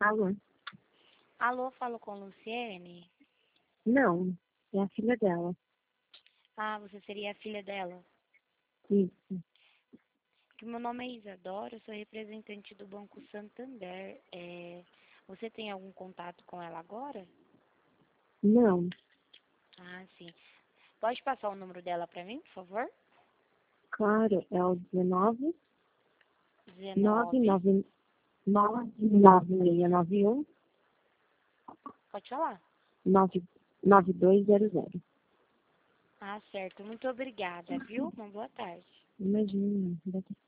Alô? Alô, falo com Luciene? Não, é a filha dela. Ah, você seria a filha dela? Isso. Que meu nome é Isadora, eu sou representante do Banco Santander. Você tem algum contato com ela agora? Não, Ah, sim. Pode passar o número dela para mim, por favor? claro, é o 19 19. 99 99691 Pode falar. 9200. Ah, certo. Muito obrigada, viu? Uma boa tarde. Imagina,